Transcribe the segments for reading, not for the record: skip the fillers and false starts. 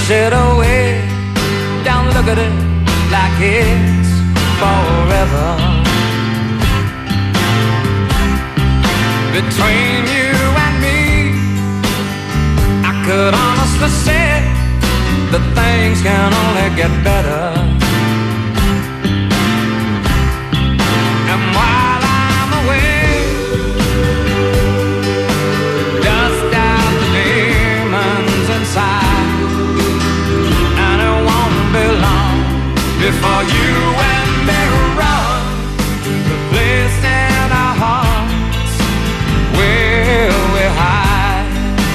it away. Don't look at it like it's forever. Between you and me, I could honestly say that things can only get better. And while I'm away, dust out the demons inside, and it won't be long before you and me run to the place in our hearts where we hide.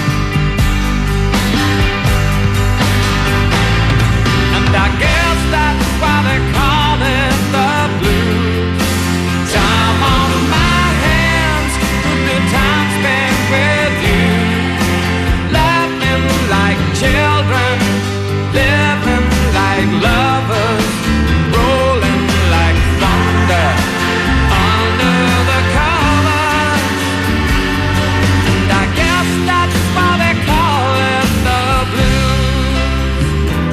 And I guess that's why they call it the blues. Time on my hands, good time spent with you, laughing like children, living like lovers, rolling like thunder under the covers. And I guess that's why they call it the blues.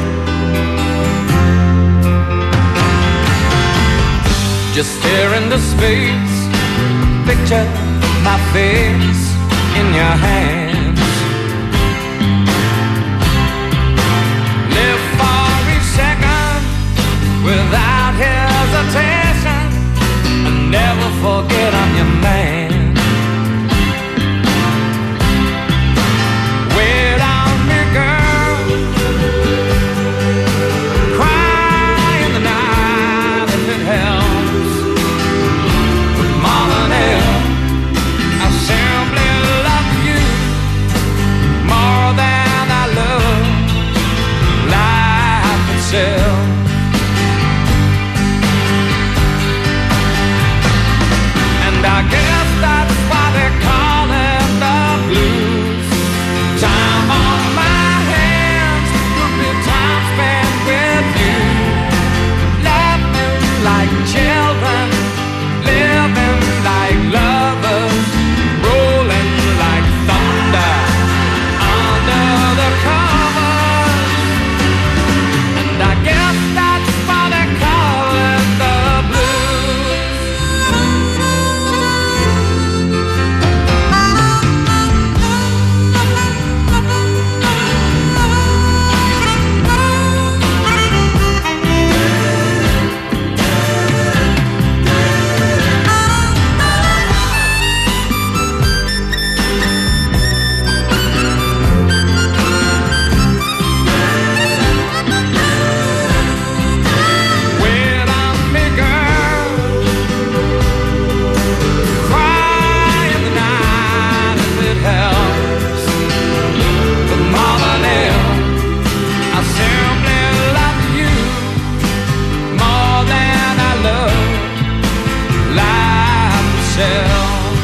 Just stare into space, picture my face in your hands. Live for each second without hesitation, and never forget I'm your man. Wait on me, girl, cry in the night if it helps. But more than ever, I simply love you more than I love life itself. And I guess that's why they call it the blues. Time on my hands, could be time spent with you, laughing like children, living like lovers, rolling like thunder under the covers. And I guess that's why they call it the blues. Wait on me, girl, cry in the night if it helps. But more than ever, I simply love you more than I love life itself.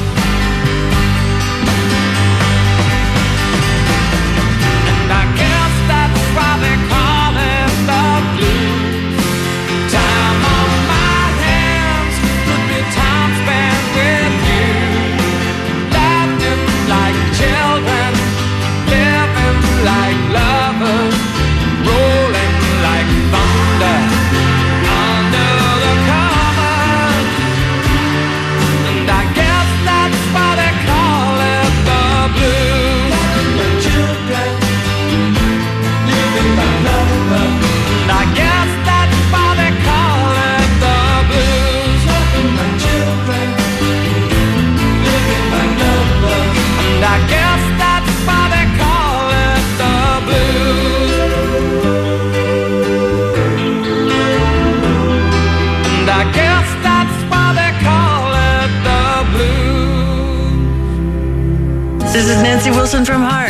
And I guess that's why they call it the blues. Time on my hands, could be time spent with you, laughing like children, living like lovers, rolling like thunder under the covers. And I guess that's why they call it the blues. My children, living like lovers. And I guess that's why they call it the blues. My children, living like lovers. And I guess that's why they call it the blues. And I guess that's why they call it the blues. This is Nancy Wilson from Heart.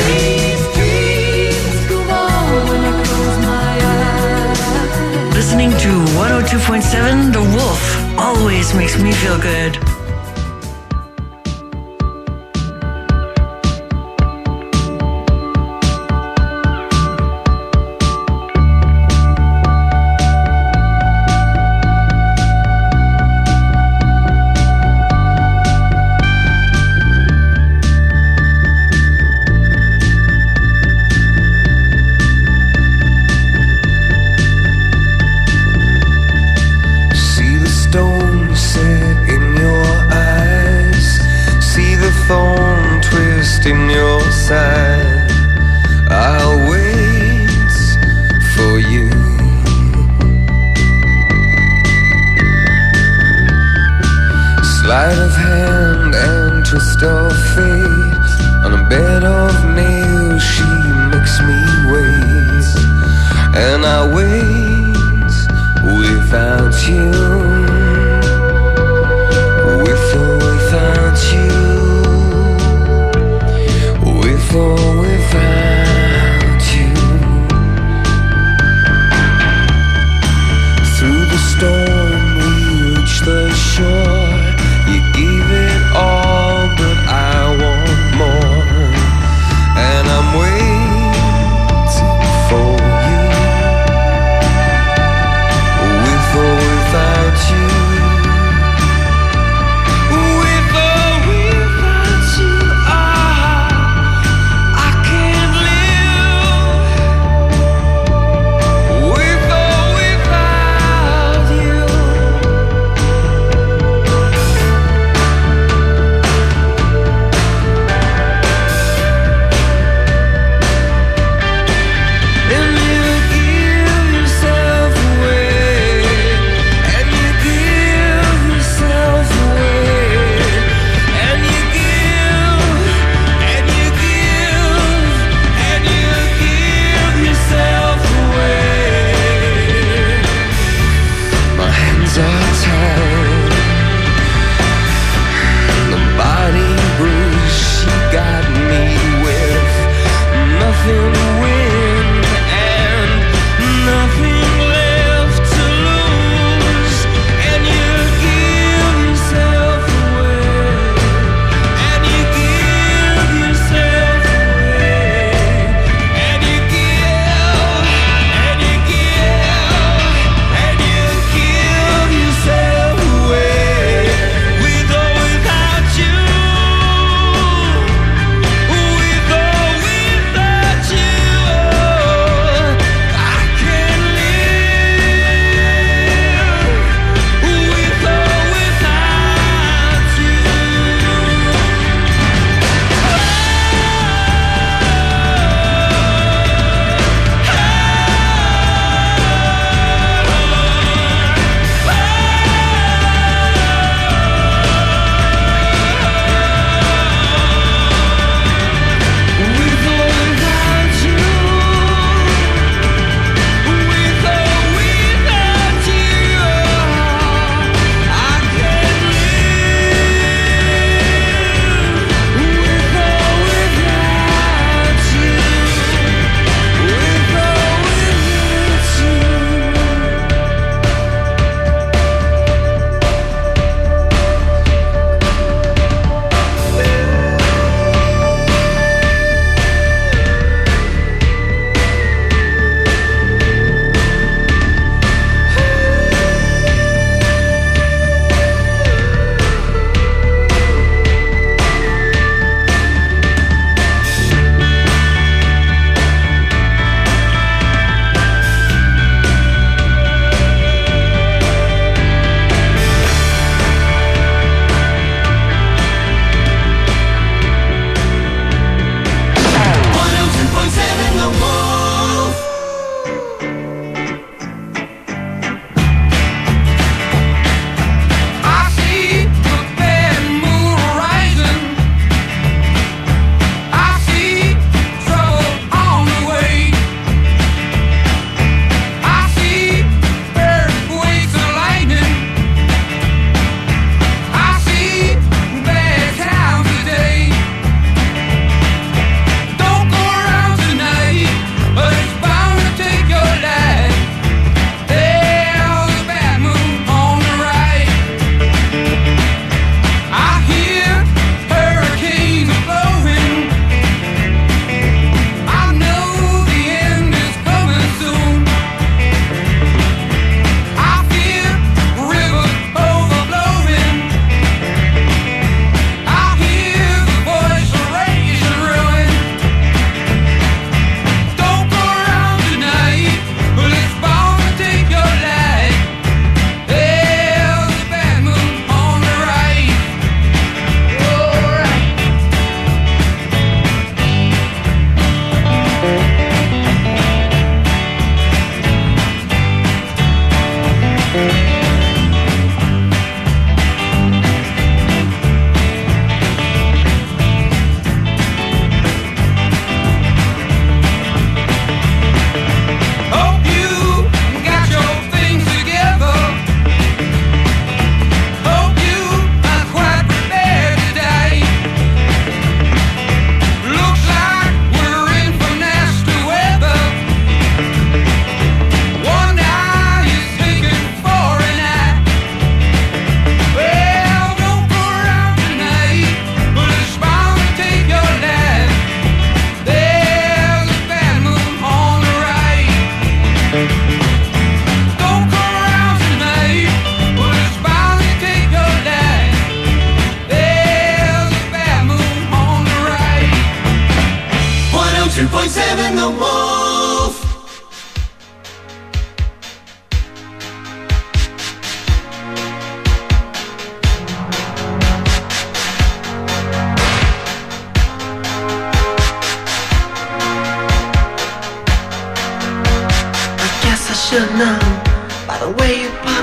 Listening to 102.7 The Wolf always makes me feel good. Sleight of hand and twist of fate. On a bed of nails she makes me wait. And I wait without you. With or without you. With or without you. Through the storm we reach the shore. You gave it all, but I want more. And I'm waiting for you. With or without you. With or without you. I can't live. With or without you. And you give yourself away. And you give yourself away. And you give. And you give. And you give yourself away. My hands are tied. The body bruise she got me with. Nothing to win and nothing left to lose. And you give yourself away. And you give yourself away. And you give. And you give. And you give yourself away. With or without you. With or without you. I can't live. With or without you. With or without you. With or without you. I can't live. With or without you. With or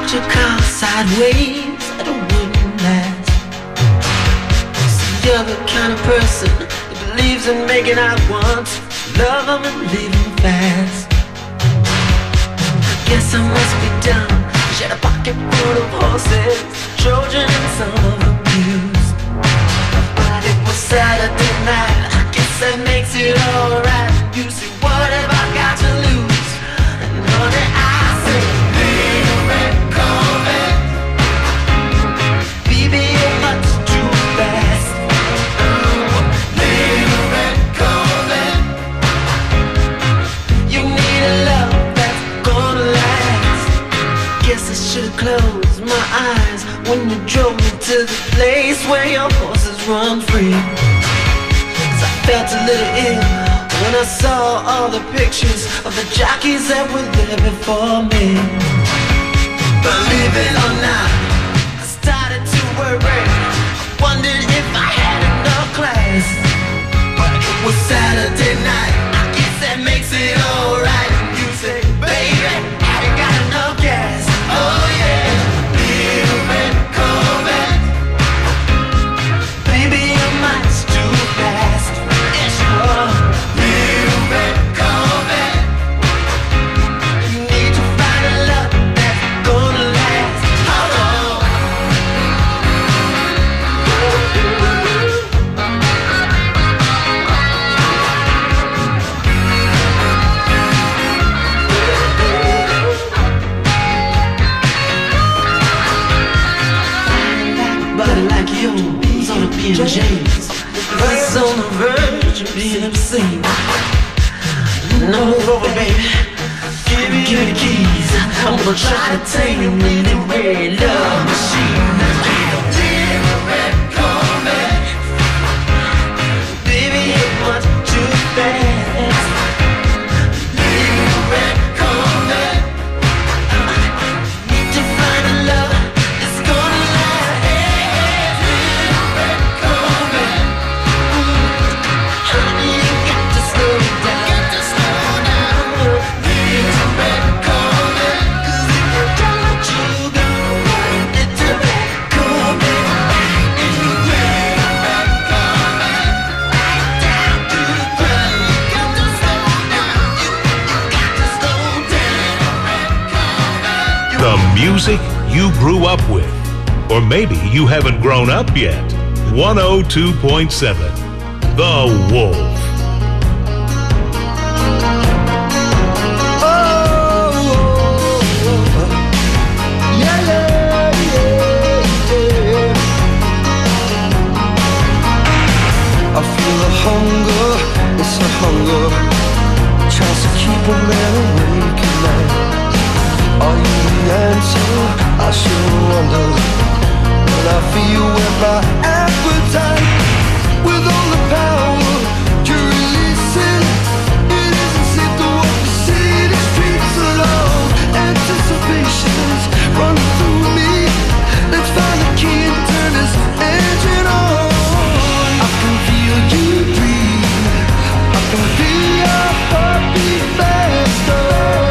parked your car sideways at a wooden latch. See, you're the kind of person that believes in making out once, love them and leave them fast. I guess I must be dumb. She had a pocket full of horses, Trojan and some of them used. But it was Saturday night, I guess that makes it alright. You see, what have I got to lose? And honey, I say, little red Corvette, baby, you're much too fast. Little red Corvette, you need a love that's gonna last. Guess I should've closed my eyes when you drove me to the place where your horses run free. 'Cause I felt a little ill when I saw all the pictures of the jockeys that were there before me. Believe it or not, I started to worry. I wondered if I had enough class. But it was Saturday night, I guess that makes it alright. You say, baby, have you got enough gas? Oh yeah, little red Corvette, baby, you're much too fast. Yes, you are. Little red Corvette, you need to find a love that's gonna last. Hold on. Body like yours on a PNJs, voice on the verge of being obscene. No, baby, give me the keys. I'm gonna try to tame you in the red love machine. Little red Corvette, baby, you're much too fast. Little red Corvette, need to find a love that's gonna last. Little red Corvette, honey, you got to slow down. Little red Corvette, 'cause if you don't let you go, little red Corvette, little red Corvette, right down to the ground. You got to slow down. You got to slow down. The music you grew up with. Or maybe you haven't grown up yet. 102.7 The Wolf. I feel a hunger, it's a hunger, tries to keep a man awake at night. Are you the answer? I sure wonder. When I feel with my appetite, with all the power you're releasing, it isn't safe to walk the city streets alone. Anticipation's running through me. Let's find the key and turn this engine on. I can feel you breathe. I can feel your heartbeat faster.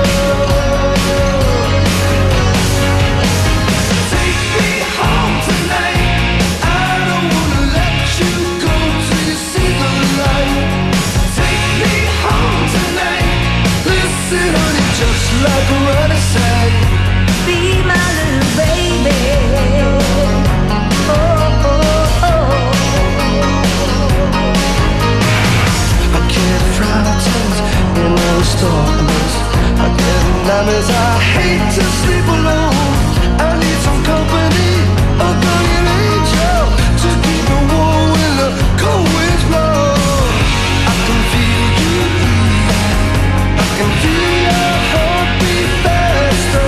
Take me home tonight. I don't wanna let you go till you see the light. Take me home tonight. Listen, honey, just like a running side. Be my little baby. Oh, oh, oh. I get frightened in this darkness. I get nightmares. I hate to sleep alone. I need some company, a guardian angel to keep me warm when the cold winds blow. I can feel you breathe. I can feel your heartbeat faster.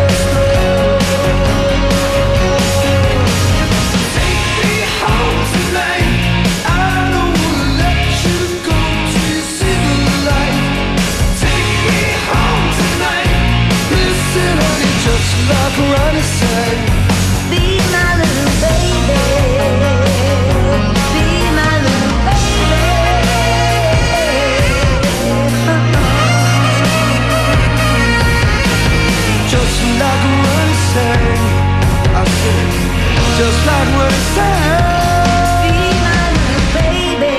Take me home tonight. I don't wanna let you go till you see the light. Take me home tonight. Listen, honey, just like Ronnie said. Be my little baby. Be my little baby. Just like Ronnie said. just like what it says. Be my little baby,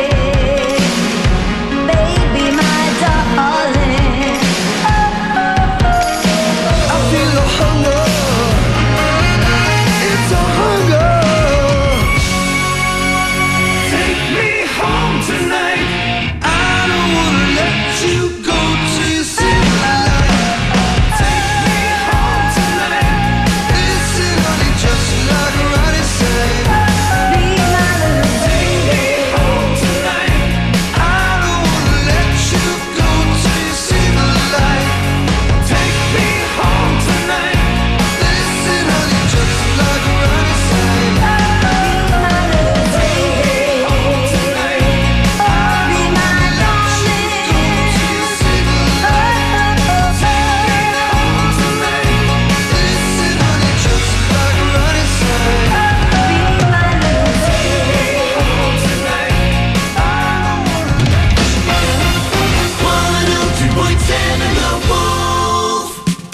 baby, my darling. I feel a hunger, it's a hunger. Take me home tonight. I don't wanna let you go till you see my light. Take me home tonight. Listen, honey, just like Ronnie said. Be my little baby. Home tonight. I don't wanna let you go till you see the light. Take me home tonight. Listen, honey, just like Ronnie said. Be my little baby. Home tonight. Be my darling. Till you see the light. Take me home tonight. Listen, honey, just like Ronnie said. Be my little baby. Home tonight. I don't wanna let you go. 102.7 The Wolf.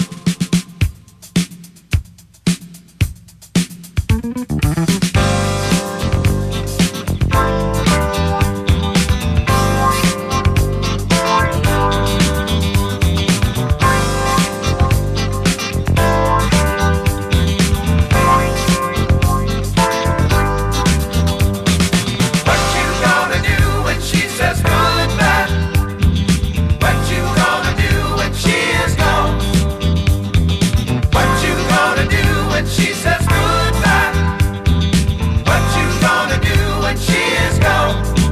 What you gonna do when she says goodbye? What you gonna do when she is gone? What you gonna do when she says goodbye? What you gonna do when she is gone?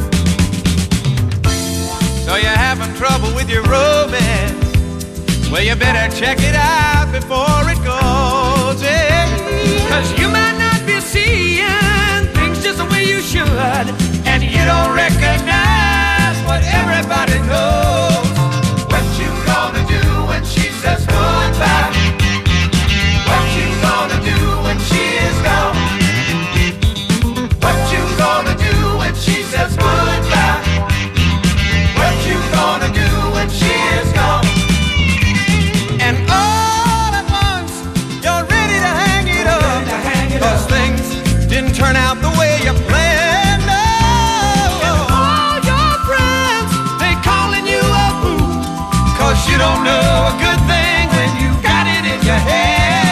So you're having trouble with your romance? Well, you better check it out before it goes, yeah. 'Cause you might not be seeing things just the way you should, and you don't recognize what everybody knows. What you gonna do when she says goodbye? What you gonna do when she is gone? What you gonna do when she says goodbye? What you gonna do when she is gone? And all at once, you're ready to hang it up. 'Cause things didn't turn out the way you planned. Oh, and all your friends, they calling you a fool. 'Cause you don't know a good thing when you got it in your head.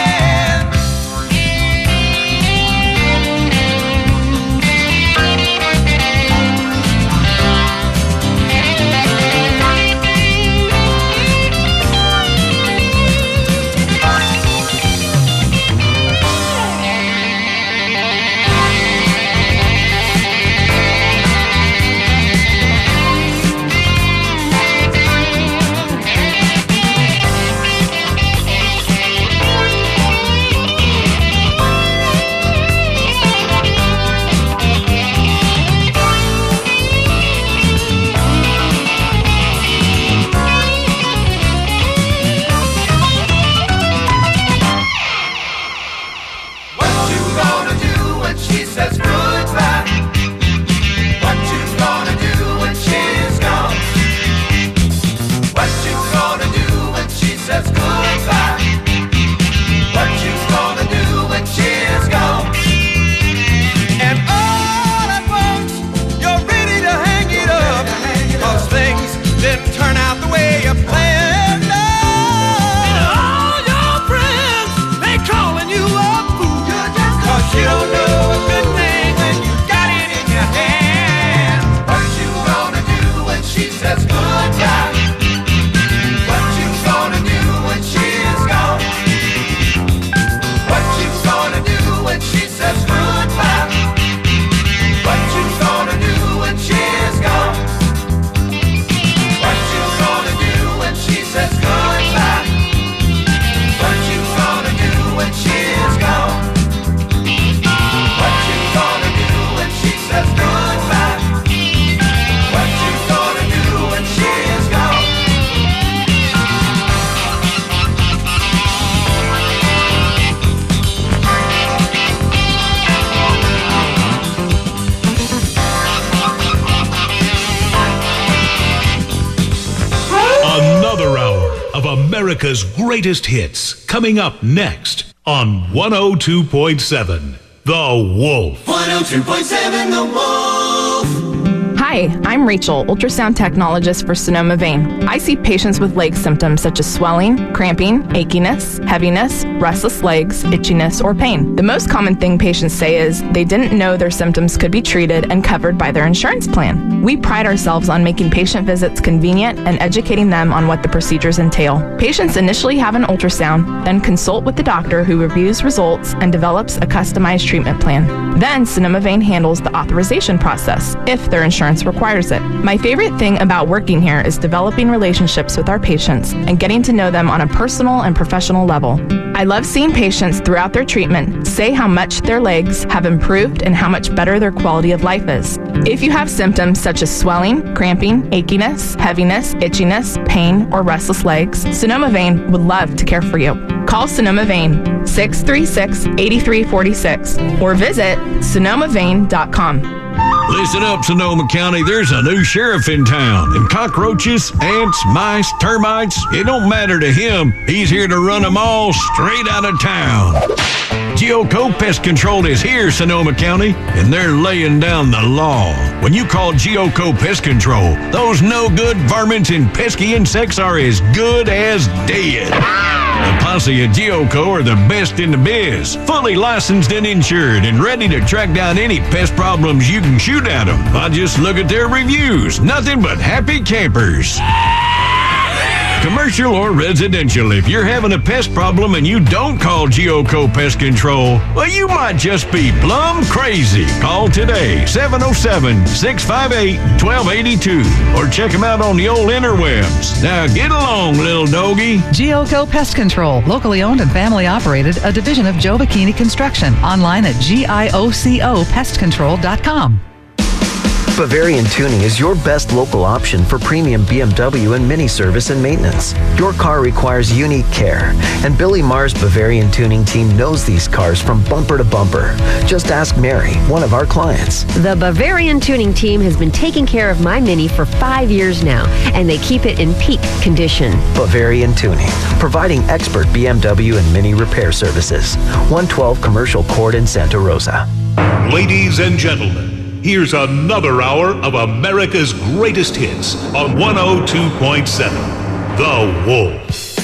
What you gonna do when she says goodbye? What you gonna do when she is gone? What you gonna do when she says goodbye? What you gonna do when she is gone? And all at once, you're ready to hang it up. 'Cause things didn't turn out the way you planned. And all your friends, they calling you a fool. 'Cause you don't know a good thing when you got it in your hand. What you gonna do when she says goodbye? What you gonna do when she is gone? What you gonna do when she says goodbye? What you gonna do when she is gone? What you gonna do when she says goodbye? What you gonna do when she is gone? What you gonna do when she says goodbye? What you gonna do when she is gone? Another hour of America's greatest hits coming up next on 102.7 The Wolf. 102.7 The Wolf. Hi, I'm Rachel, ultrasound technologist for Sonoma Vein. I see patients with leg symptoms such as swelling, cramping, achiness, heaviness, restless legs, itchiness, or pain. The most common thing patients say is they didn't know their symptoms could be treated and covered by their insurance plan. We pride ourselves on making patient visits convenient and educating them on what the procedures entail. Patients initially have an ultrasound, then consult with the doctor who reviews results and develops a customized treatment plan. Then Sonoma Vein handles the authorization process if their insurance requires it. My favorite thing about working here is developing relationships with our patients and getting to know them on a personal and professional level. I love seeing patients throughout their treatment say how much their legs have improved and how much better their quality of life is. If you have symptoms such as swelling, cramping, achiness, heaviness, itchiness, pain, or restless legs, Sonoma Vein would love to care for you. Call Sonoma Vein 636-8346 or visit sonomavein.com. Listen up, Sonoma County. There's a new sheriff in town. And cockroaches, ants, mice, termites, it don't matter to him. He's here to run them all straight out of town. Geoco Pest Control is here, Sonoma County, and they're laying down the law. When you call Geoco Pest Control, those no-good varmints and pesky insects are as good as dead. The posse at Geoco are the best in the biz, fully licensed and insured, and ready to track down any pest problems you can shoot at them. I just look at their reviews. Nothing but happy campers. Commercial or residential, if you're having a pest problem and you don't call Geoco Pest Control, well, you might just be plumb crazy. Call today, 707-658-1282, or check them out on the old interwebs. Now get along, little doggy. Geoco Pest Control, locally owned and family operated, a division of Joe Bikini Construction. Online at giocopestcontrol.com. Bavarian Tuning is your best local option for premium BMW and Mini service and maintenance. Your car requires unique care, and Billy Marr's Bavarian Tuning team knows these cars from bumper to bumper. Just ask Mary, one of our clients. The Bavarian Tuning team has been taking care of my Mini for 5 years now, and they keep it in peak condition. Bavarian Tuning, providing expert BMW and Mini repair services. 112 Commercial Court in Santa Rosa. Ladies and gentlemen, here's another hour of America's greatest hits on 102.7 The Wolf.